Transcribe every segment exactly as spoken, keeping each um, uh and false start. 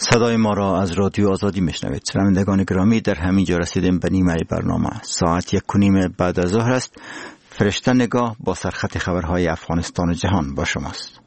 صدای ما را از رادیو آزادی میشنوید. شنوندگان گرامی، در همین جا رسیدیم به نیمه برنامه. ساعت یک و نیم بعد از ظهر است. فرشته نگاه با سرخط خبرهای افغانستان و جهان با شماست.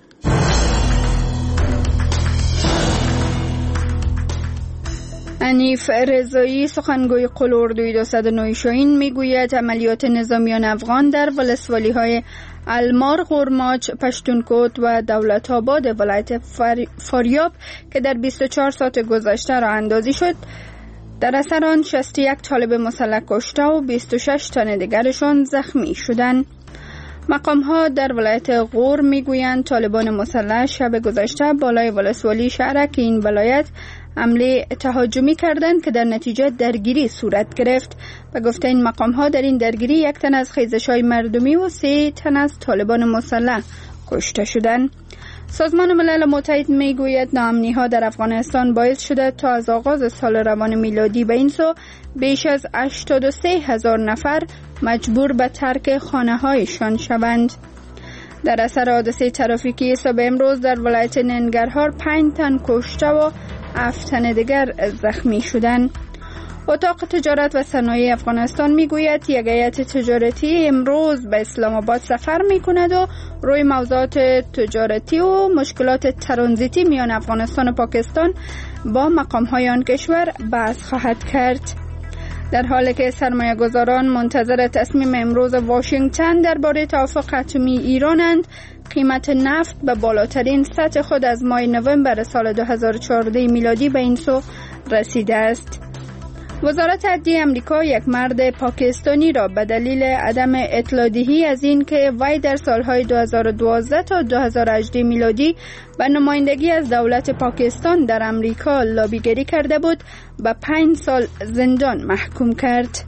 حنیف رضایی، سخنگوی قل اردوی دویست و نه شاهین، میگوید عملیات نظامیان افغان در ولسوالی های المار، غرماچ، پشتونکوت و دولت آباد ولایت فاریاب که در بیست و چهار ساعت گذشته راه اندازی شد، در اثر آن شصت و یک طالب مسلح کشته و بیست و شش تن دیگرشان زخمی شدند. مقام ها در ولایت غور میگویند طالبان مسلح شب گذشته بالای ولسوالی شهرک این ولایت حمله تهاجمی کردند که در نتیجه درگیری صورت گرفت. به گفته این مقام ها در این درگیری یک تن از خیزش های مردمی و سه تن از طالبان مسلح کشته شدند. سازمان ملل متحد میگوید ناامنی ها در افغانستان باعث شده تا از آغاز سال روان میلادی به این سو بیش از هشتاد و سه هزار نفر مجبور به ترک خانه هایشان شوند. در اثر حادثه ترافیکی صبح امروز در ولایت ننگرهار پنج تن کشته و هفت تن دیگر زخمی شدند. اتاق تجارت و صنایع افغانستان میگوید یک هیئت تجارتی امروز به اسلام آباد سفر میکند و روی موضوعات تجارتی و مشکلات ترانزیتی میان افغانستان و پاکستان با مقام‌های آن کشور بحث خواهد کرد. در حالی که سرمایه گذاران منتظر تصمیم امروز واشنگتن درباره توافق اتمی ایرانند، قیمت نفت به بالاترین سطح خود از ماه نوامبر سال دو هزار و چهارده میلادی به این سو رسیده است. وزارت عدلیه امریکا یک مرد پاکستانی را به دلیل عدم اطلاع دهی از این که وی در سالهای دو هزار و دوازده تا دو هزار و هجده میلادی به نمایندگی از دولت پاکستان در امریکا لابیگری کرده بود به پنج سال زندان محکوم کرد.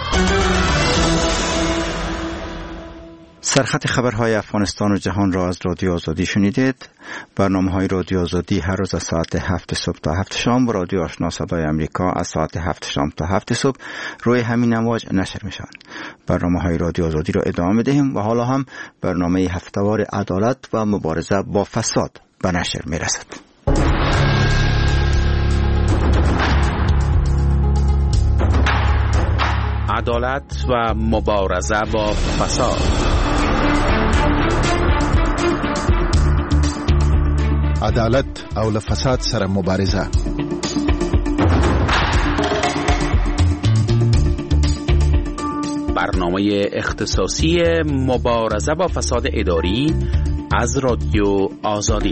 سرخط خبرهای افغانستان و جهان را از رادیو آزادی شنیدید. برنامه های رادیو آزادی هر روز از ساعت هفت صبح تا هفت شام و رادیو آشنا صدای امریکا از ساعت هفت شام تا هفت صبح روی همین امواج نشر می شوند. برنامه های رادیو آزادی را ادامه می دهیم و حالا هم برنامه هفته‌وار عدالت و مبارزه با فساد به نشر می رسد. عدالت و مبارزه با فساد. عدالت او له فساد سره مبارزه. برنامه اختصاصی مبارزه با فساد اداری از رادیو آزادی.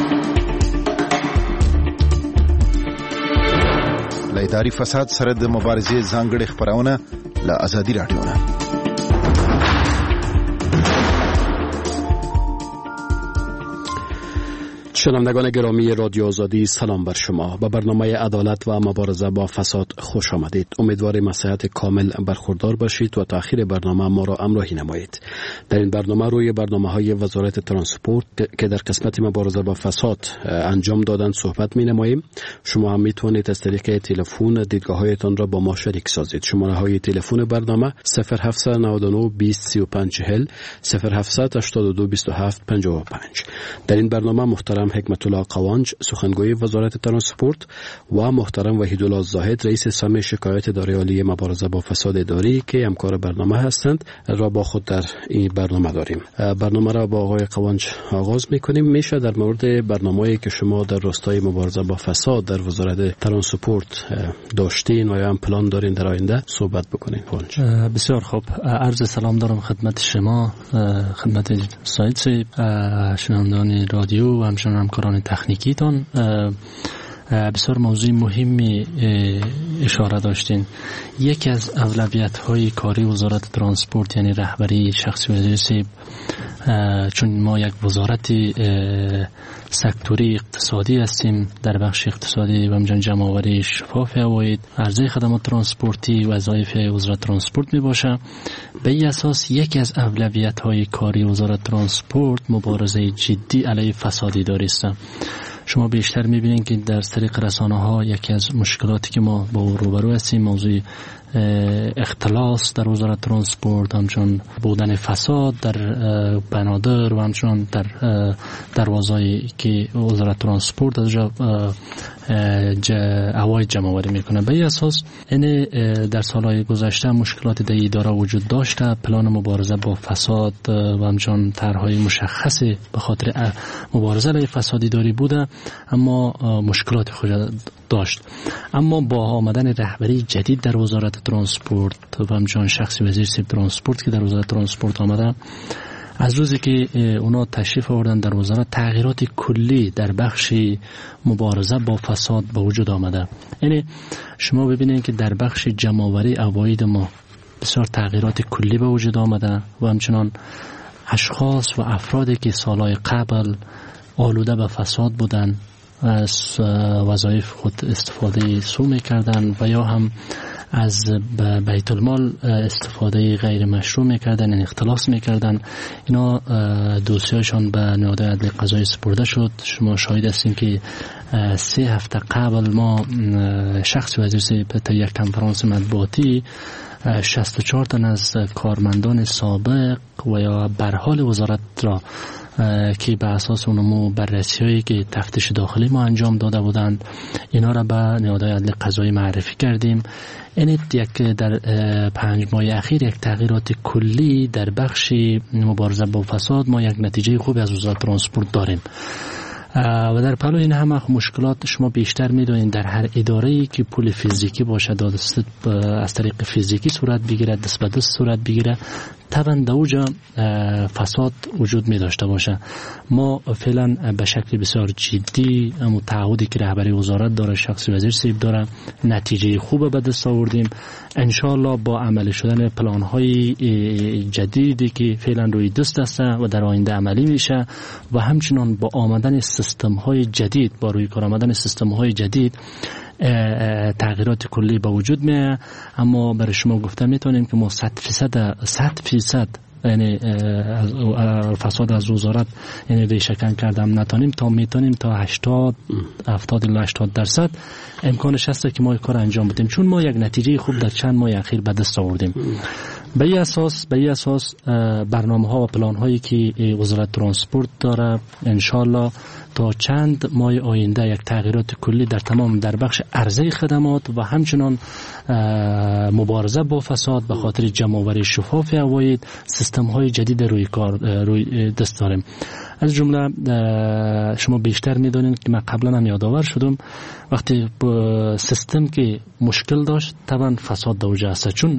له اداري فساد سره د مبارزې ځانګړې خبرونه له آزادي رادیو نه. شنوندگان گرامی رادیو آزادی، سلام بر شما. به برنامه عدالت و مبارزه با فساد خوش آمدید. امیدواریم از صحت کامل برخوردار باشید و تا آخر برنامه ما را همراهی نمایید. در این برنامه روی برنامه‌های وزارت ترانسپورت که در قسمت مبارزه با فساد انجام دادن صحبت می‌نماییم. شما هم می‌توانید از طریق تلفن دیدگاه‌هایتان را با ما شریک سازید. شماره‌های تلفن برنامه صفر هفت نه نه بیست سی و پنج چهل، صفر هفت هشتاد و دو بیست و هفت پنجاه و پنج. در این برنامه محترم حکمت الله قوانج، سخنگوی وزارت ترانسپورت، و محترم وحیدالله زاهد، رئیس سم شکایت اداره عالی مبارزه با فساد اداری که همکار برنامه هستند، را با خود در این برنامه داریم. برنامه را با آقای قوانج آغاز می‌کنیم. میشه در مورد برنامه‌ای که شما در راستای مبارزه با فساد در وزارت ترانسپورت داشتین و یا هم پلان دارین در آینده صحبت بکنین؟ قوانج. بسیار خوب. عرض سلام دارم خدمت شما، خدمت سایت شنوندگان رادیو و همچنین همکاران تکنیکیتان. بسیار موضوع مهمی اشاره داشتین. یکی از اولویت‌های کاری وزارت ترانسپورت یعنی رهبری شخصی وزیر، چون ما یک وزارت سکتوری اقتصادی هستیم، در بخش اقتصادی و همچنین جمع‌آوری شفاف عواید، عرضه خدمات ترانسپورتی وظایف وزارت ترانسپورت می باشه. به این اساس یکی از اولویت‌های کاری وزارت ترانسپورت مبارزه جدی علیه فساد اداری است. شما بیشتر می‌بینید که در طریق رسانه‌ها یکی از مشکلاتی که ما با روبرو هستیم موضوع اختلاس در وزارت ترانسپورت، همچنان بودن فساد در بنادر و همچنان در دروازه‌ای که وزارت ترانسپورت از جا عواید جمع آوری میکنه. به این اساس این در سالهای گذشته مشکلات در اداره وجود داشته. پلان مبارزه با فساد و همچنان طرحهای مشخصی به خاطر مبارزه علیه فساد اداری بوده، اما مشکلات خود داشت. اما با آمدن رهبری جدید در وزارت ترانسپورت و همچنان شخص وزیر سیب ترانسپورت که در وزارت ترانسپورت آمده، از روزی که اونا تشریف آوردن در وزارت تغییرات کلی در بخش مبارزه با فساد به وجود آمده. یعنی شما ببینید که در بخش جمع‌آوری عواید ما بسیار تغییرات کلی به وجود آمده و همچنان اشخاص و افرادی که سالهای قبل آلوده به فساد بودن از وظایف خود استفاده سو میکردن و یا هم از بیت المال استفاده غیر مشروع میکردن، یعنی اختلاس میکردن. اینا دوسیهاشان به نهادهای عدلی قضایی سپرده شد. شما شاهد هستین که سه هفته قبل ما شخص وزیر تا یک کنفرانس مطبوعاتی شصت و چهار تن از کارمندان سابق و یا برحال وزارت را که به اساس اونمو بررسی هایی که تفتیش داخلی ما انجام داده بودند، اینا را به نهادهای عدلی قضایی معرفی کردیم. این یک در پنج ماه اخیر یک تغییرات کلی در بخش مبارزه با فساد ما یک نتیجه خوبی از وزارت ترانسپورت داریم. و در پلو این همه مشکلات شما بیشتر میدونید در هر اداره‌ای که پول فیزیکی باشه، دست از طریق فیزیکی صورت بگیره، دست به دست صورت بگیره، طبعا در اوجا فساد وجود می داشته باشه. ما فعلا به شکل بسیار جدی تعهدی که رهبری وزارت داره، شخص وزیر سیب داره، نتیجه خوب به دست آوردیم. انشالله با عملی شدن پلان های جدیدی که فعلا روی دست است و در آینده عملی میشه و همچنان با آمدن سیستم های جدید، با روی کار آمدن سیستم های جدید تغییرات کلی به وجود میاد. اما برای شما گفتم میتونیم که ما صد فیصد صد فیصد یعنی فساد از وزارت یعنی ریشه‌کن کردم نتونیم، تا میتونیم تا هشتاد هفتاد الی هشتاد درصد امکانش هست که ما کار انجام بدیم، چون ما یک نتیجه خوب در چند ماه اخیر به دست آوردیم. به این اساس به این اساس برنامه ها و پلان هایی که وزارت ترانسپورت داره انشالله تا چند ماه آینده یک تغییرات کلی در تمام در بخش عرضه خدمات و همچنان مبارزه با فساد به خاطر جمع‌آوری شفاف عواید، سیستم های جدید روی کار روی دست داریم. از جمله شما بیشتر میدونید که من قبلا هم یادآور شدم، وقتی سیستم که مشکل داشت طبعا فساد در اوج است، چون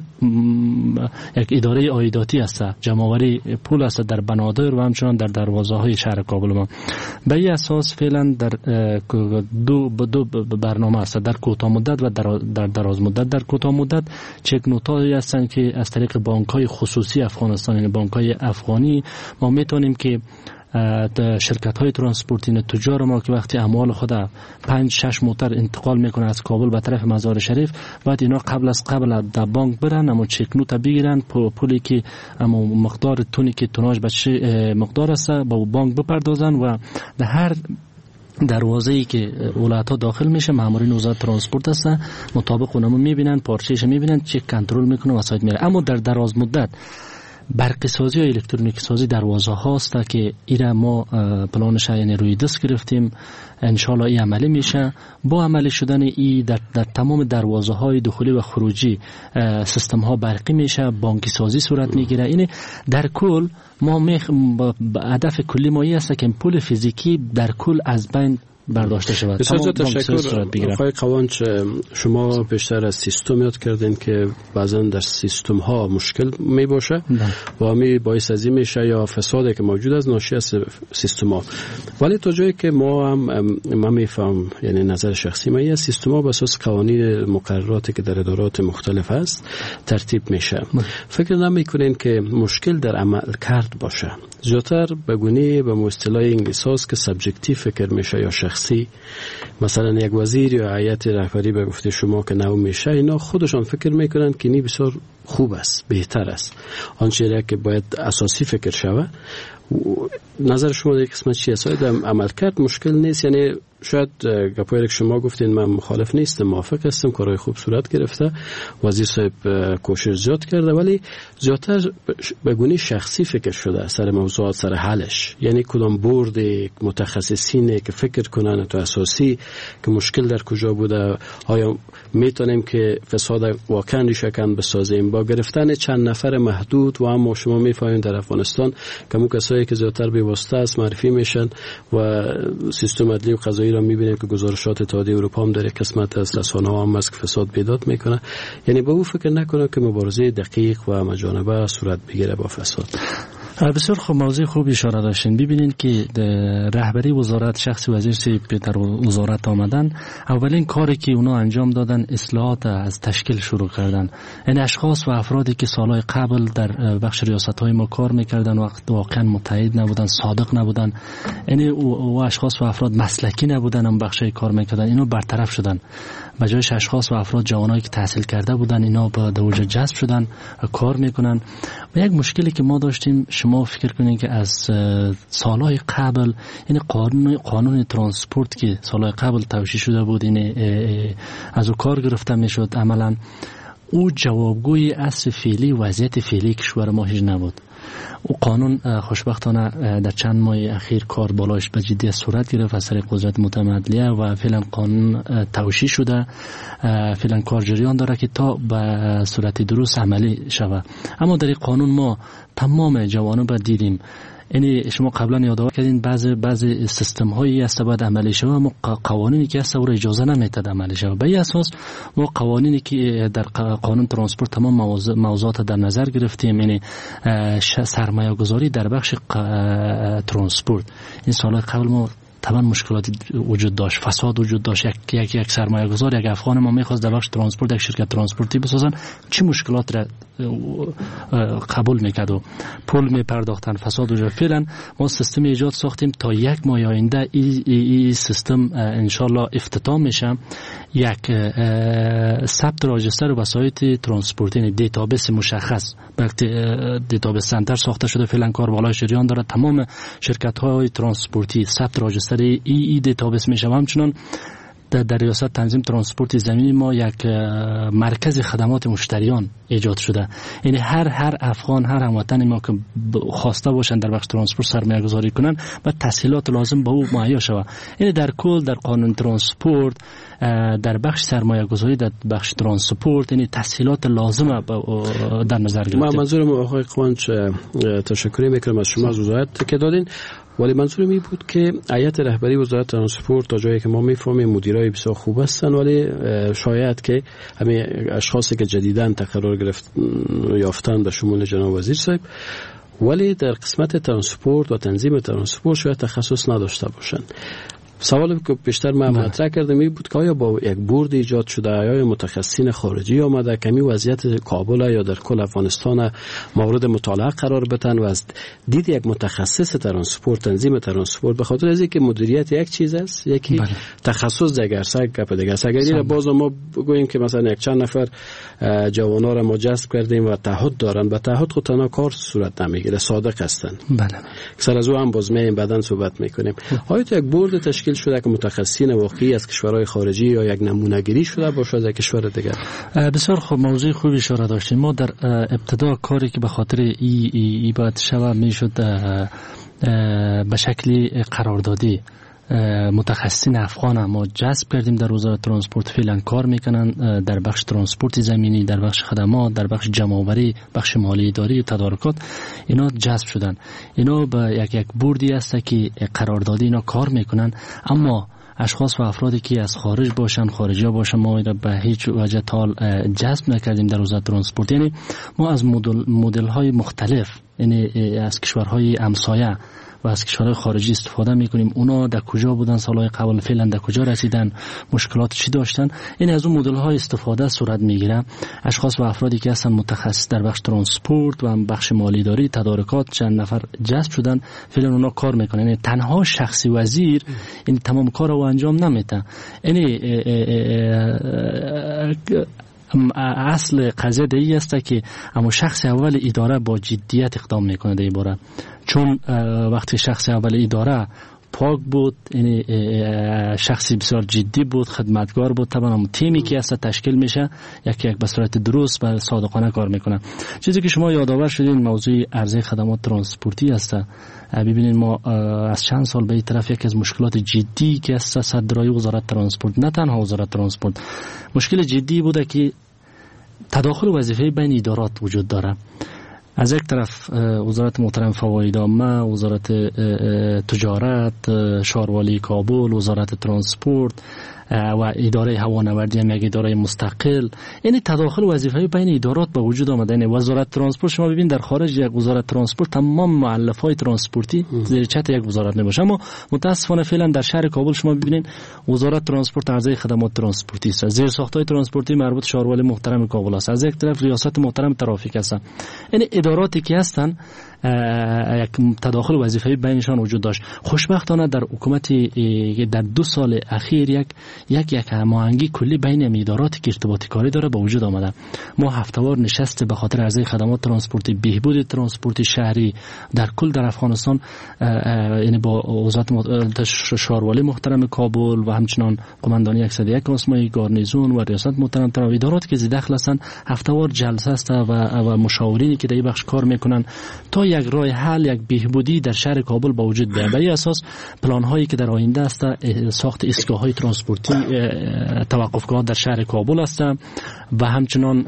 یک اداره عایداتی است، جمع‌آوری پول است در بنادر و همچنان در دروازه های شهر کابل ما. به این اساس فعلا در دو دو برنامه است، در کوتاه مدت و در در دراز مدت. در کوتاه مدت چک نوت‌هایی هستند که از طریق بانک‌های خصوصی افغانستان، یعنی بانک‌های افغانی، ما میتونیم که شرکت های ترانسپورتی تجار ما که وقتی اموال خود پنج شش موتر انتقال میکنه از کابل به طرف مزار شریف، بعد اینا قبل از قبل در بانک برن اما چک نوت بگیرن، پولی که اما مقدار تونی که توناژ به مقدار است با بانک بپردازن و در هر دروازه‌ای که ولایت ها داخل میشه مامورین وزارت ترانسپورت هستن، مطابق اونم میبینن، پارچه‌اش میبینن، چک کنترل میکنه و سایت میره. اما در دراز مدت برق سازی و الکترونیک سازی دروازه هاست که ایره ما پلانش یعنی روی دست گرفتیم، انشالله این عملی میشه. با عملی شدن ای در, در تمام دروازه های دخولی و خروجی سیستم ها برقی میشه، بانکی سازی صورت میگیره. این در کل ما میخ... هدف کلی ما این است که پول فیزیکی در کل از بین برداشته شود. بسیار تشکر آقای قوانچ. شما بیشتر از سیستم یاد کردین که بعضا در سیستم ها مشکل می باشه و می باعث از این میشه یا فسادی که موجود است ناشی از سیستم ها، ولی تا جایی که ما هم ما میفهم، یعنی نظر شخصی ما، این سیستم ها به اساس قوانین مقرراتی که در ادارات مختلف است ترتیب میشه. فکر نمیکنین که مشکل در عمل کرد باشه؟ زیاتر به گونه به اصطلاح انگلیسی است که سابجکتیو فکر میشه یا شخصی. مثلا یک وزیر یا هیئت رهبری به گفته شما که نو میشه، اینا خودشان فکر میکنن که نی بسیار خوب است، بهتر است، آنچه که باید اساسی فکر شود. نظر شما در قسمت چیه؟ ساید عمل کرد مشکل نیست، یعنی شاید گپایی که شما گفتین من مخالف نیستم، موافق هستم، کارهای خوب صورت گرفته، وزیر صاحب کوشش زیاد کرده، ولی زیادتر به گونه شخصی فکر شده سر موضوعات، سر حلش. یعنی کدام بورد متخصصینه که فکر کنن تو اساسی که مشکل در کجا بوده، آیا میتونیم که فساد واقعا ریشه‌کن بسازیم با گرفتن چند نفر محدود. و اما شما میفهمید در افغانستان که اون کسایی که زیادتر به واسطه است معرفی میشن و سیستم عدلی و قضایی را میبینیم که گزارشات اتحادیه اروپا هم در یک قسمت از رسانه‌ها هم از فساد بیداد میکنه. یعنی به او فکر نکنه که مبارزه دقیق و مجانبه صورت بگیره با فساد. بسیار خوب، موضوع خوب اشاره داشتین. ببینید که رهبری وزارت، شخص وزیر در وزارت آمدن، اولین کاری که اونا انجام دادن اصلاحات از تشکیل شروع کردن. این اشخاص و افرادی که سالهای قبل در بخش ریاست‌های ما کار میکردن وقت واقعا متحد نبودن، صادق نبودن، یعنی او اشخاص و افراد مسلکی نبودن، هم بخشی کار میکردن، اینا برطرف شدن. به جایش اشخاص و افراد جوانایی که تحصیل کرده بودن اینا به دوجه جذب شدن، کار میکنن. و یک مشکلی که ما داشتیم، شما فکر کنید که از سالهای قبل، یعنی قانون قانون ترانسپورت که سالهای قبل توشیح شده بود، این از او کار گرفته میشد، عملا او جوابگوی اصل فعلی وضعیت فعلی کشور ما هیچ نبود. او قانون خوشبختانه در چند ماه اخیر کار بالاش به جدیت صورت گرفت از طریق قدرت متمدلیه و فعلا قانون توشیح شده، فعلا کار جریان داره که تا به صورت درست عملی شود. اما در این قانون ما تمام جوانب را دیدیم. یعنی شما قبلا یادآور کردین بعضی بعضی سیستم هایی است باید عملی شود، اما قوانینی که است او را اجازه نمیده عملی شود. به این اساس ما قوانینی که در قانون ترانسپورت تمام موضوعات در نظر گرفتیم، یعنی سرمایه گذاری در بخش ترانسپورت. این سالهای قبل ما طبعا مشکلاتی وجود داشت، فساد وجود داشت. یک یک یک سرمایه گذار، یک افغان ما میخواست در بخش ترانسپورت یک شرکت ترانسپورتی بسازن، چه مشکلات را قبول میکرد و پول میپرداختن، فساد وجود. فعلا ما سیستم ایجاد ساختیم تا یک ماه آینده این ای, ای سیستم انشالله افتتاح میشه. یک ثبت راجستر وسایط ترانسپورتی، یعنی دیتابیس مشخص، وقتی دیتابیس سنتر ساخته شده، فعلا کار بالای جریان داره. تمام شرکت های ترانسپورتی ثبت راجستر ای ای دیتابیس میشه. همچنان در ریاست تنظیم ترانسپورت زمینی ما یک مرکز خدمات مشتریان ایجاد شده. یعنی هر هر افغان، هر هموطن ما که خواسته باشن در بخش ترانسپورت سرمایه گذاری کنن و تسهیلات لازم به او مهیا شود. یعنی در کل در قانون ترانسپورت، در بخش سرمایه گذاری در بخش ترانسپورت، یعنی تسهیلات لازم در نظر گرفته. من منظورم آقای قوانچ تشکر میکنم از شما از وضاحت که دادین، ولی منظورم این بود که هیئت رهبری وزارت ترانسپورت تا جایی که ما میفهمیم مدیرای بسیار خوب هستن، ولی شاید که همین اشخاصی که جدیداً تقرر گرفت یافتن به شمول جناب وزیر صاحب، ولی در قسمت ترانسپورت و تنظیم ترانسپورت شاید تخصص نداشته باشن. سوالی که بیشتر من مطرح کردم این بود که آیا با یک بورد ایجاد شده، آیا متخصصین خارجی آمده کمی وضعیت کابل یا در کل افغانستان مورد مطالعه قرار بدن و از دید یک متخصص ترانسپورت، تنظیم ترانسپورت، به خاطر از اینکه مدیریت یک چیز است، یکی بله. تخصص دیگر است، گپ دیگر است. اگر این باز ما بگوییم که مثلا یک چند نفر جوانا را ما جذب کردیم و تعهد دارن، به تعهد خود تنها کار صورت نمیگیره، صادق هستند. بله. سر از او هم باز می بعداً صحبت میکنیم. آیا یک بورد تشکیل شده که متخصصین واقعی از کشورهای خارجی یا یک نمونه گیری شده باشه از کشور دیگر؟ بسیار خوب، موضوع خوبی اشاره داشتیم. ما در ابتدا کاری که به خاطر ای ای, ای باید شود میشد به شکلی قراردادی متخصصین افغان ما جذب کردیم در وزارت ترانسپورت. فعلا کار میکنن در بخش ترانسپورت زمینی، در بخش خدمات، در بخش جمع‌آوری، بخش مالی اداری و تدارکات. اینا جذب شدن. اینا به یک یک بوردی هست که قراردادی اینا کار میکنن، اما اشخاص و افرادی که از خارج باشن، خارجی باشن، ما اینا به هیچ وجه تال جذب نکردیم در وزارت ترانسپورت. یعنی ما از مدل مدل های مختلف، یعنی از کشورهای همسایه و از کشورهای خارجی استفاده میکنیم. اونا در کجا بودن سالهای قبل، فعلا در کجا رسیدن، مشکلات چی داشتن، این از اون مدل های استفاده صورت میگیره. اشخاص و افرادی که هستن متخصص در بخش ترانسپورت و بخش مالی داری، تدارکات، چند نفر جذب شدن، فعلا اونا کار میکنن. یعنی تنها شخصی وزیر این تمام کار رو انجام نمیده. یعنی اصل قضیه دیگه است که اما شخص اول اداره با جدیت اقدام میکنه در این باره. چون وقتی شخص اول اداره پاک بود، یعنی شخصی بسیار جدی بود، خدمتگار بود. طبعا تیمی که است تشکیل میشه یکی یک به صورت درست و صادقانه کار میکنه. چیزی که شما یادآور شدین موضوع عرضه خدمات ترانسپورتی است. ببینید ما از چند سال به این طرف یکی از مشکلات جدی که است صدرای وزارت ترانسپورت، نه تنها وزارت ترانسپورت، مشکل جدی بوده که تداخل وظیفه بین ادارات وجود داره. از یک طرف وزارت محترم فواید عامه، وزارت تجارت، شهروالی کابل، وزارت ترانسپورت و اداره هوانوردی هم یک اداره مستقل، یعنی تداخل وظیفه‌های بین ادارات به وجود آمده. یعنی وزارت ترانسپورت شما ببین در خارج یک وزارت ترانسپورت تمام مؤلفه‌های ترانسپورتی زیر چتر یک وزارت نمیشه، اما متاسفانه فعلا در شهر کابل شما ببینید وزارت ترانسپورت عرضه خدمات ترانسپورتی است، زیر ساخت‌های ترانسپورتی مربوط شهروالی محترم کابل است، از یک طرف ریاست محترم ترافیک است. یعنی اداراتی که هستند یک تداخل وظیفه‌ای بینشان وجود داشت. خوشبختانه در حکومت در دو سال اخیر یک یک یک هماهنگی کلی بین ادارات که ارتباطی کاری داره به وجود آمده. ما هفته‌وار نشست به خاطر عرضه خدمات ترانسپورتی، بهبود ترانسپورت شهری در کل در افغانستان، یعنی با وزارت شهروالی محترم کابل و همچنان قماندانی صد و یک آسمایی گارنیزون و ریاست محترم ترافیک، ادارات که زیاد دخل هستند، هفته‌وار جلسه است و و مشاورینی که در این بخش کار میکنن تا یک راه حل، یک بهبودی در شهر کابل با وجود بیاید. بر اساس پلان هایی که در آینده است ساخت ایستگاه های ترانسپورتی، توقفگاه در شهر کابل است و همچنان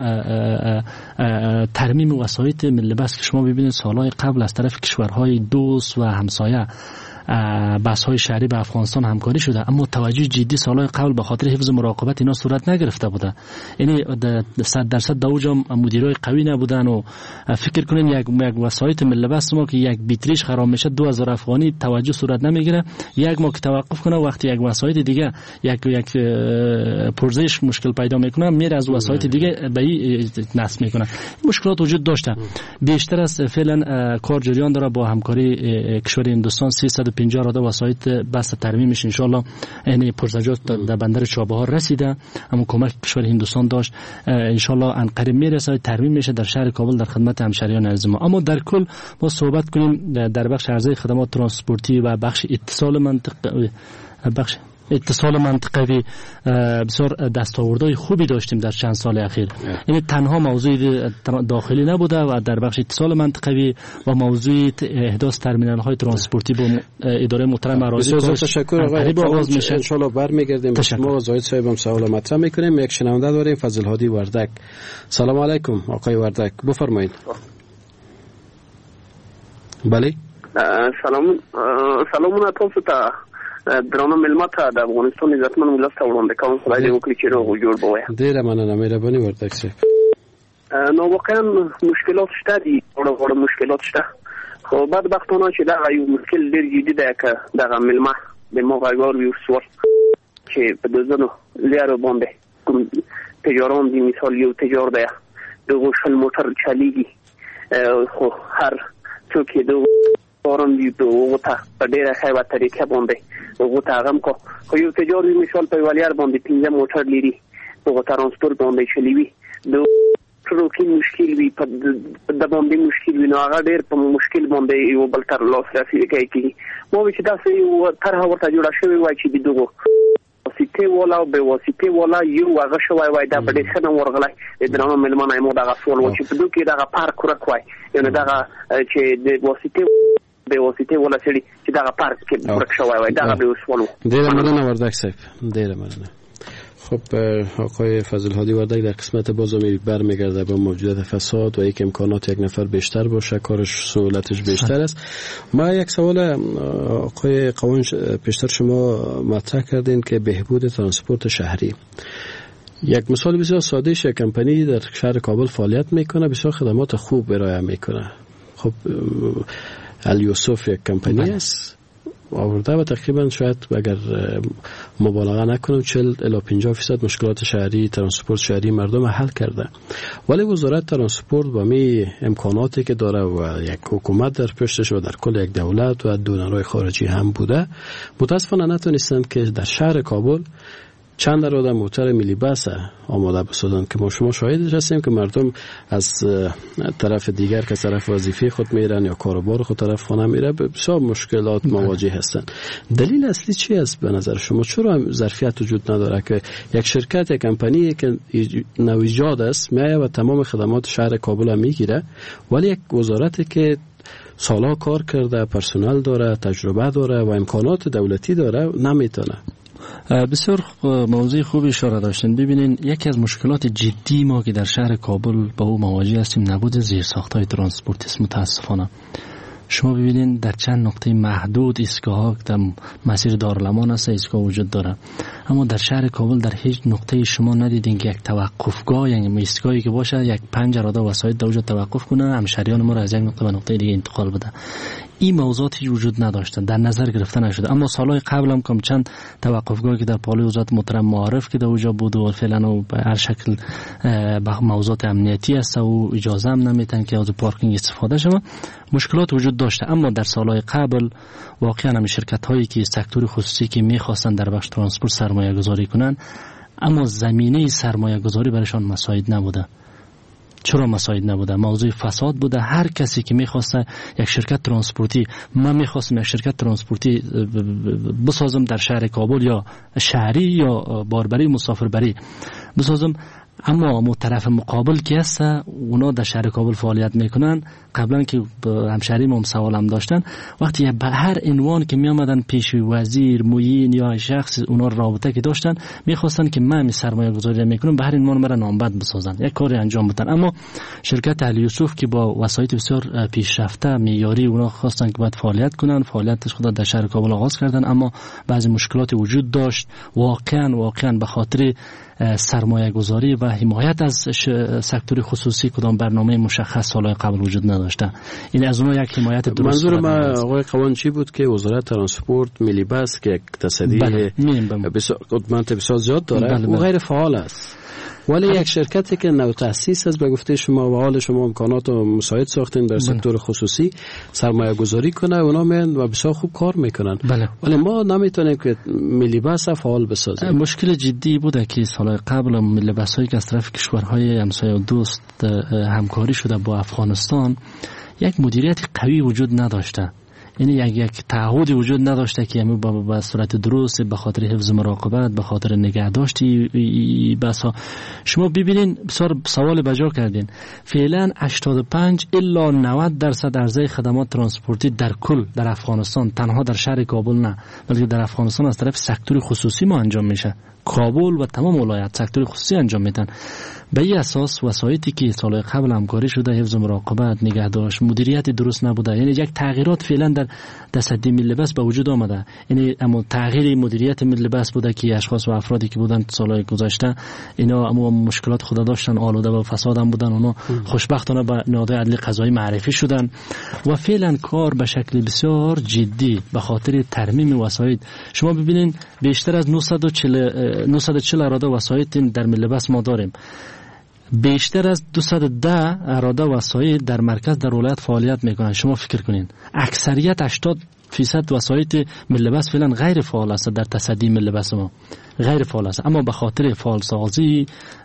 ترمیم وسایط ملی بس که شما ببینید سالهای قبل از طرف کشورهای دوست و همسایه بحث های شهری به افغانستان همکاری شده، اما توجه جدی سالهای قبل به خاطر حفظ مراقبت اینا صورت نگرفته بوده. یعنی صد درصد در اوجا مدیرای قوی نبودن و فکر کنین یک یک وسایط ملی بس ما که یک بیتریش خراب میشه دو هزار افغانی توجه صورت نمیگیره، یک ما که توقف کنه وقتی یک وسایط دیگه یک یک پرزش مشکل پیدا میکنه میره از وسایط دیگه به این نصب میکنه. مشکلات وجود داشته. بیشتر از فعلا کار جریان داره با همکاری کشور هندوستان سیصد و پنجاه راده وسایط بس ترمیمش ان شاء الله یعنی پرزجات در بندر چابهار رسیده، اما کمک کشور هندوستان داشت، ان شاء الله ان قریب میرسه ترمیم میشه در شهر کابل در خدمت همشهریان عزیز ما. اما در کل ما صحبت کنیم در بخش عرضه خدمات ترانسپورتی و بخش اتصال منطقه بخش اتصال منطقوی بسیار دستاوردهای خوبی داشتیم در چند سال اخیر. یعنی تنها موضوع داخلی نبوده و در بخش اتصال منطقوی و موضوع احداث ترمینال های ترانسپورتی با اداره محترم اراضی. بسیار تشکر آقای آغاز میشه. ان شاء الله برمیگردیم به شما. زاهد صاحب هم سوال مطرح میکنیم. یک شنونده داریم فضل هادی وردک. سلام علیکم آقای وردک، بفرمایید. بله سلام سلامونه تاسو ته درانه ملمت د افغانستان عزتمن ولس ته وړاندې کوم. خدای دې وکړي چې روغ جوړ بوي. ډیره مننه مهرباني وردک صاحب. نو واقعا مشکلات شته دي، وړ وړ مشکلات شته، خو بدبختانه چې دا یو مشکل ډیر جدي دی که دغه ملمه د ما غوار وي سوال چې په دزنو لارو باندې کوم تجاران دي، مثال یو تجار دی دغه شل موټر چلیږي، خو هر څوک یې دغه فارم دی دغه ته په ډیره ښه طریقه باندې دغه ته هغه کو خو یو تجار وي مثال په ولیار باندې پنځه موټر لري، دغه ترانسپورت باندې چلیوي د ټروکی مشکل وي، په د باندې مشکل وي، نو هغه ډیر په مشکل باندې یو بل تر لاسرسي کوي. مو چې تاسو یو طرح ورته جوړه شوی وای چې دغه واسطه والا او به واسطه والا یو هغه شوی وای دا په دې څنګه ورغلای د درنو ملمنه مو دغه سوال و چې په دوی کې دغه پارک ورکوي، یعنی دغه چې د واسطه به واسطه ولا سړي چې دغه پارک کې ورک شوی وای دغه به سوال. ډیره مننه وردک صاحب، ډیره مننه. خب آقای فضل هادی وردک در قسمت بازم برمیگرده با موجودیت فساد و یک امکانات یک نفر بیشتر باشه کارش سهولتش بیشتر است. ما یک سوال آقای قوانش پیشتر شما مطرح کردین که بهبود ترانسپورت شهری. یک مثال بسیار ساده ش، کمپانی در شهر کابل فعالیت میکنه، بسیار خدمات خوب ارائه میکنه. خب الیوسف یک کمپانی است آورده و تقریبا شاید اگر مبالغه نکنم چهل الی پنجاه درصد مشکلات شهری ترانسپورت شهری مردم حل کرده. ولی وزارت ترانسپورت با می امکاناتی که داره و یک حکومت در پشتش و در کل یک دولت و دونرهای خارجی هم بوده، متاسفانه نتونستند که در شهر کابل چند اراده موتر ملی بس آماده بسازن که ما شما شاهدش هستیم که مردم از طرف دیگر که طرف وظیفه خود میرن یا کاروبار خود طرف خانه میره بسیار مشکلات مواجه هستن. دلیل اصلی چی است به نظر شما؟ چرا ظرفیت وجود نداره که یک شرکت یک کمپانی که نویجاد است میایه و تمام خدمات شهر کابل میگیره، ولی یک وزارتی که سالها کار کرده، پرسنل داره، تجربه داره و امکانات دولتی داره نمیتونه؟ بسیار موضوع خوب اشاره داشتین. ببینین یکی از مشکلات جدی ما که در شهر کابل با او مواجه هستیم نبود زیرساخت‌های ترانسپورت است. متاسفانه شما ببینین در چند نقطه محدود ایستگاه‌ها در مسیر دارالامان است ایستگاه وجود داره، اما در شهر کابل در هیچ نقطه شما ندیدین که یک توقفگاه، یعنی ایستگاهی که باشه یک پنج اراده وسایط در اونجا توقف کنه همشهریان ما را از یک نقطه به نقطه دیگه انتقال بده. این موضوعاتی وجود نداشتن، در نظر گرفته نشده. اما سالهای قبل هم کم چند توقفگاهی که در پالای وزارت محترم معارف که در اونجا بود و فعلا و به هر شکل به موضوعات امنیتی است و اجازه هم نمیتن که از پارکینگ استفاده شه، مشکلات وجود داشته. اما در سالهای قبل واقعا هم شرکت هایی که سکتور خصوصی که میخواستن در بخش ترانسپورت سرمایه گذاری کنن، اما زمینه سرمایه گذاری برایشان مساعد نبوده. چرا مساعد نبوده؟ موضوع فساد بوده. هر کسی که میخواسته یک شرکت ترانسپورتی، من میخواستم یک شرکت ترانسپورتی بسازم در شهر کابل یا شهری یا باربری مسافربری بسازم، اما مو طرف مقابل که هست اونا در شهر کابل فعالیت میکنن. قبلا که همشهری ما هم سوال هم داشتن، وقتی به هر عنوان که می آمدن پیش وزیر معین یا شخص اونا رابطه که داشتن میخواستن که من سرمایه گذاری میکنم به هر عنوان مرا نامبد بسازن، یک کاری انجام بدن. اما شرکت علی یوسف که با وسایط بسیار پیشرفته معیاری اونا خواستن که باید فعالیت کنن، فعالیتش خود در شهر کابل آغاز کردن، اما بعضی مشکلات وجود داشت. واقعا واقعا به خاطر سرمایه گذاری و حمایت از سکتور خصوصی کدام برنامه مشخص سالهای قبل وجود نداشته. این از اونها یک حمایت درست. منظور ما آقای قوان چی بود که وزارت ترانسپورت ملی بس که یک تصدی بسیار بسیار زیاد داره بله بله. و غیر فعال است، ولی یک شرکتی که نو تأسیس است به گفته شما و حال شما امکانات و مساعد ساختین در سکتور خصوصی سرمایه گذاری کنه، اونا میان و بسیار خوب کار میکنن بله. ولی ما نمیتونیم که ملی بس فعال بسازیم. مشکل جدی بوده که سالهای قبل ملی بس هایی که از طرف کشورهای همسایه و دوست همکاری شده با افغانستان یک مدیریت قوی وجود نداشته، یعنی یک یک تعهدی وجود نداشته که همه به صورت درست به خاطر حفظ مراقبت به خاطر نگهداشتی بسا. شما ببینین بسیار سوال بجا کردین، فعلا هشتاد و پنج الی نود درصد عرضه خدمات ترانسپورتی در کل در افغانستان، تنها در شهر کابل نه بلکه در افغانستان از طرف سکتور خصوصی ما انجام میشه. کابل و تمام ولایت سکتور خصوصی انجام میدن. به این اساس وسایطی که سال قبل همکاری شده، حفظ مراقبت، نگهداشت، مدیریت درست نبوده، یعنی یک تغییرات فعلا در تصدی ملی بس به وجود آمده. یعنی اما تغییر مدیریت ملی بس بوده که اشخاص و افرادی که بودن سالهای گذشته اینا اما مشکلات خود داشتن، آلوده و فساد هم بودن، اونا خوشبختانه به نهادهای عدلی قضایی معرفی شدن و فعلا کار به شکل بسیار جدی به خاطر ترمیم وسایط. شما ببینین بیشتر از نهصد و چهل اراده وسایط در ملی بس ما داریم، بیشتر از دویست و ده اراده وسایط در مرکز در ولایت فعالیت میکنن. شما فکر کنین اکثریت هشتاد فیصد وسایط ملی بس فعلا غیر فعال است، در تصدی ملی بس ما غیر فعال است، اما به خاطر فعال سازی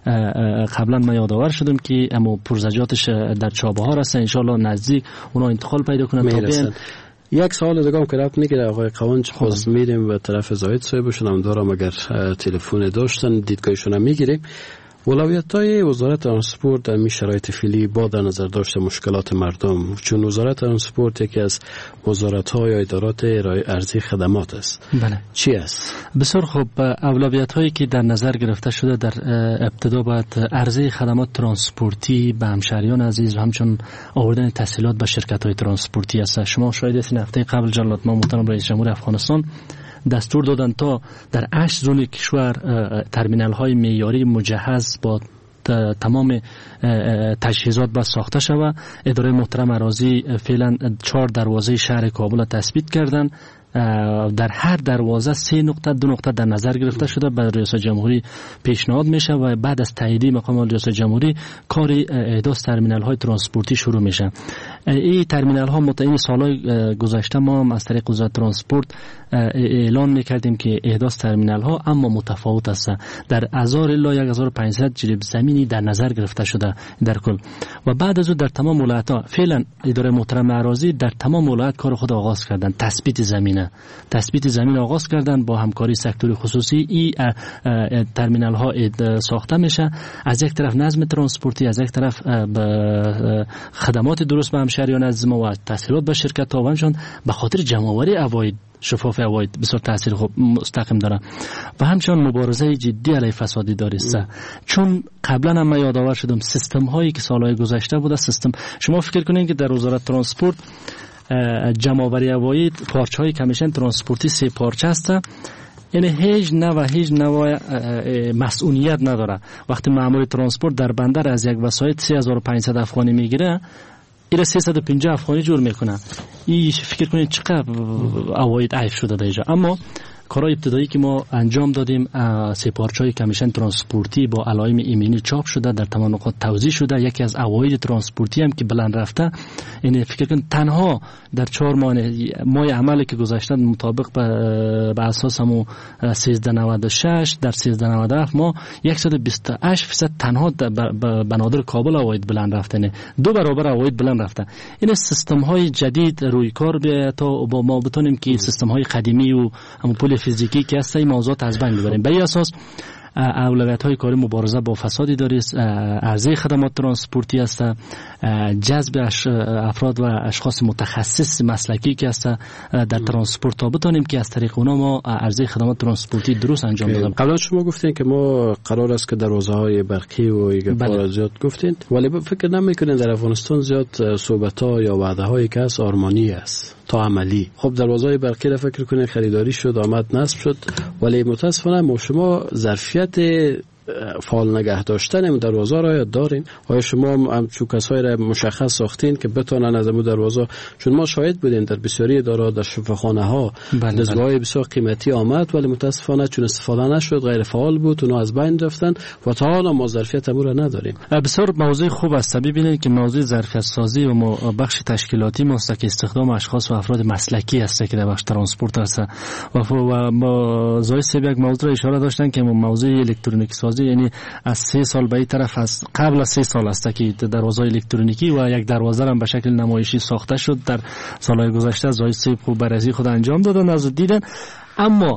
قبلا ما یادآور شدیم که اما پرزجاتش در چابهار است، ان شاء الله نزدیک اونا انتقال پیدا کنن تا بیان. یک سوال دیگه هم که رفت میگیره آقای قوانچ، خواست میریم و طرف زاید صاحبشون هم دارم اگر تلفن داشتن دیدگاهشون هم میگیریم. اولویت‌های وزارت ترانسپورت در این شرایط فعلی با در نظر داشته مشکلات مردم، چون وزارت ترانسپورت یکی از وزارت‌ها یا ادارات ارزی خدمات است، بله چی است؟ بسیار خوب. اولویت‌هایی که در نظر گرفته شده در ابتدا باید ارزی خدمات ترانسپورتی به همشهریان عزیز و همچون آوردن تسهیلات به شرکت‌های ترانسپورتی است. شما شاهد هستین هفته قبل جلالت ما محترم رئیس جمهور افغانستان دستور دادن تا در هشت زون کشور ترمینال های معیاری مجهز با تمام تجهیزات با ساخته شود. اداره محترم اراضی فعلا چهار دروازه شهر کابل تثبیت کردن در هر دروازه سه نقطه دو نقطه در نظر گرفته شده، به ریاست جمهوری پیشنهاد میشه و بعد از تایید مقام ریاست جمهوری کار احداث ترمینال های ترانسپورتی شروع میشه. این ترمینال ها متعین سالهای گذشته ما هم از طریق وزارت ترانسپورت اعلان میکردیم که احداث ترمینال ها اما متفاوت است. در هزار الی یک هزار و پانصد جریب زمینی در نظر گرفته شده در کل و بعد از او در تمام ولایت ها فعلا اداره محترم اراضی در تمام ولایت کار خود آغاز کردن، تثبیت زمینه تثبیت زمین آغاز کردن با همکاری سکتور خصوصی. این ترمینال ها ساخته میشه، از یک طرف نظم ترانسپورتی، از یک طرف خدمات درست به همشهریان از ما و تسهیلات به شرکت ها و همچنین به خاطر جمع‌آوری عواید شفاف عواید بسیار تاثیر خوب مستقیم داره و همچنین مبارزه جدی علیه فساد اداری است. چون قبلا هم من یادآور شدم سیستم هایی که سالهای گذشته بوده، سیستم شما فکر کنین که در وزارت ترانسپورت جمع‌آوری عواید پارچه‌های کمیشن ترانسپورتی سه پارچه است، یعنی هیچ نوع هیچ نوع مسئولیت نداره. وقتی مأمور ترانسپورت در بندر از یک وسایت سه هزار و پانصد افغانی میگیره، ایره سیصد و پنجاه افغانی جور میکنه. این فکر کنید چقدر عواید عیف شده در اینجا. اما کارهای ابتدایی که ما انجام دادیم، سه پارچه‌های کمیشن ترانسپورتی با علائم ایمنی چاپ شده، در تمام نقاط توزیع شده. یکی از عواید ترانسپورتی هم که بلند رفته، یعنی فکر کن تنها در چهار ماه ماه عملی که گذشته مطابق به به اساس همو سیزده نود و شش در سیزده نود و هفت ما صد و بیست و هشت درصد تنها به بنادر کابل عواید بلند رفته، نه دو برابر عواید بلند رفته. این سیستم های جدید روی کار بیاید تا با ما بتونیم که سیستم های قدیمی و همون پول فیزیکی که هست این موضوعات از بین ببریم. به این اساس اولویت های کاری مبارزه با فساد اداری است، عرضه خدمات ترانسپورتی است، جذب افراد و اشخاص متخصص مسلکی که است در ترانسپورت تا بتونیم که از طریق اونا ما عرضه خدمات ترانسپورتی درست انجام بدیم. قبلا شما گفتین که ما قرار است که دروازه های برقی و ایگفار زیاد گفتین، ولی فکر نمیکنین در افغانستان زیاد صحبت ها یا وعده هایی که است آرمانی است تا عملی. خب دروازه های برقی را فکر کنین خریداری شد، آمد نصب شد، ولی متاسفانه ما شما ظرفیت فعال نگه داشتن این دروازه را یاد دارین؟ آیا شما هم چون کسایی را مشخص ساختین که بتونن از این دروازه، چون ما شاهد بودیم در بسیاری ادارات در شفاخانه ها دستگاه بسیار قیمتی آمد ولی متاسفانه چون استفاده نشد غیر فعال بود، اونا از بین رفتن و تا حالا ما ظرفیت امور را نداریم. بسیار موضوع خوب است. ببینید که موضوع ظرفیت سازی و بخش تشکیلاتی ماست که استخدام اشخاص و افراد مسلکی است که در بخش ترانسپورت است و ما زای سه یک موضوع اشاره داشتن که موضوع الکترونیکی سازی، یعنی از سه سال به این طرف از قبل از سه سال است که دروازه الکترونیکی و یک دروازه هم به شکل نمایشی ساخته شد در سالهای گذشته. زای سه خوب بررسی خود انجام دادن از دیدن، اما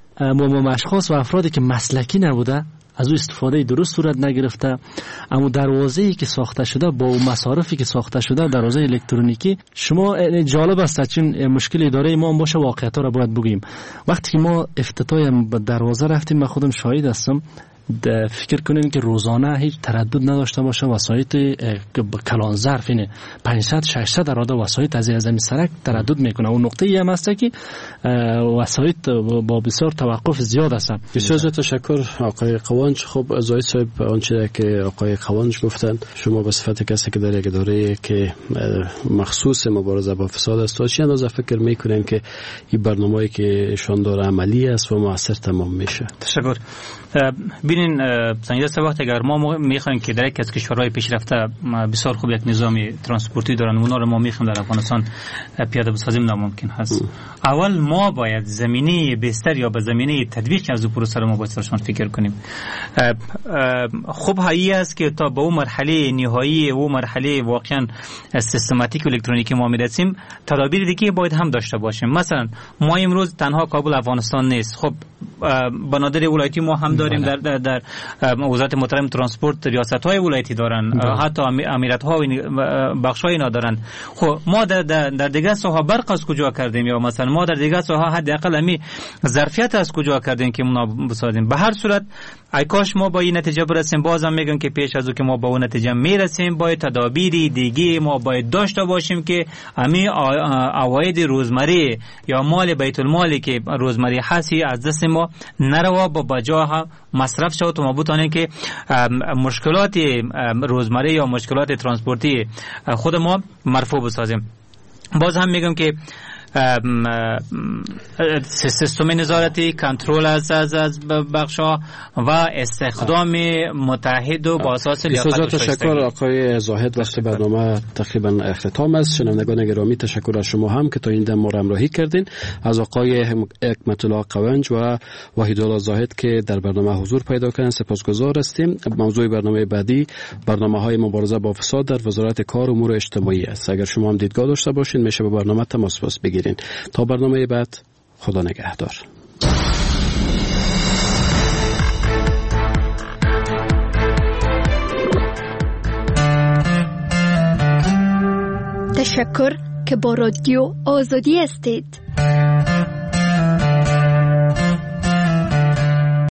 ما اشخاص و افرادی که مسلکی نبوده از او استفاده درست صورت نگرفته. اما دروازه‌ای که ساخته شده با مصارفی که ساخته شده دروازه الکترونیکی، شما جالب است چون مشکل اداره ما هم باشه واقعیت‌ها را باید بگیم. وقتی که ما افتتاح دروازه رفتیم، من خودم شاهد هستم، فکر کنین که روزانه هیچ تردد نداشته باشه وسایط کلان ظرف اینه پانصد ششصد اراده وسایط از از این سرک تردد میکنه. اون نقطه ای هم هست که وسایط با بسیار توقف زیاد است. بسیار تشکر آقای قوانج. خب زاید صاحب آنچه که آقای قوانج گفتن، شما به صفت کسی که در یک اداره که مخصوص مبارزه با فساد است، چه اندازه فکر میکنین که این برنامه‌ای که ایشان داره عملی است و موثر تمام میشه؟ تشکر. ببینین سنجیده سباخت، اگر ما میخوایم که در یک از کشورهای پیشرفته بسیار خوب یک نظام ترانسپورتی دارن، اونا رو ما میخوایم در افغانستان پیاده بسازیم، ناممکن هست. اول ما باید زمینه بهتر یا به زمینه تطبیق از اون پروسه ما باید سرشان فکر کنیم. خوب هایی است که تا به اون مرحله نهایی و مرحله واقعا سیستماتیک و الکترونیکی ما میرسیم، تدابیر دیگه باید هم داشته باشیم. مثلا ما امروز تنها کابل افغانستان نیست، خب بنادر ولایتی ما هم داریم در در, در وزارت محترم ترانسپورت، ریاست‌های ولایتی دارن، حتی امیرات‌ها و بخش‌های اینا دارن. خب ما در در, در دیگه ساحه برق از کجا کردیم، یا مثلا ما در دیگه ساحه حداقل امی ظرفیت از کجا کردیم که اونا بسازیم. به هر صورت ای کاش ما با این نتیجه برسیم. بازم میگم که پیش از او که ما با اون نتیجه میرسیم، باید تدابیری دیگه ما باید داشته باشیم که امی عواید روزمره یا مال بیت المالی که روزمره هستی از دست ما نروا با بجاها مصرف شود و ما بتونیم که مشکلات روزمره یا مشکلات ترانسپورتی خود ما مرفوع بسازیم. باز هم میگم که سیستم نظارتی، کنترل از از از بخش‌ها و استخدام متحد و با اساس لیاقت و تشکر آقای زاهد. وقت برنامه تقریبا اختتام است. شنوندگان گرامی تشکر از شما هم که تا این دم ما را همراهی کردین. از آقای حکمت الله قونج و وحید الله زاهد که در برنامه حضور پیدا کردن سپاسگزار هستیم. موضوع برنامه بعدی برنامه‌های مبارزه با فساد در وزارت کار و امور اجتماعی است. اگر شما هم دیدگاه داشته باشین میشه به برنامه تماس بگیرین. تا برنامه بعد، خدا نگهدار. تشکر که با رادیو آزادی هستید.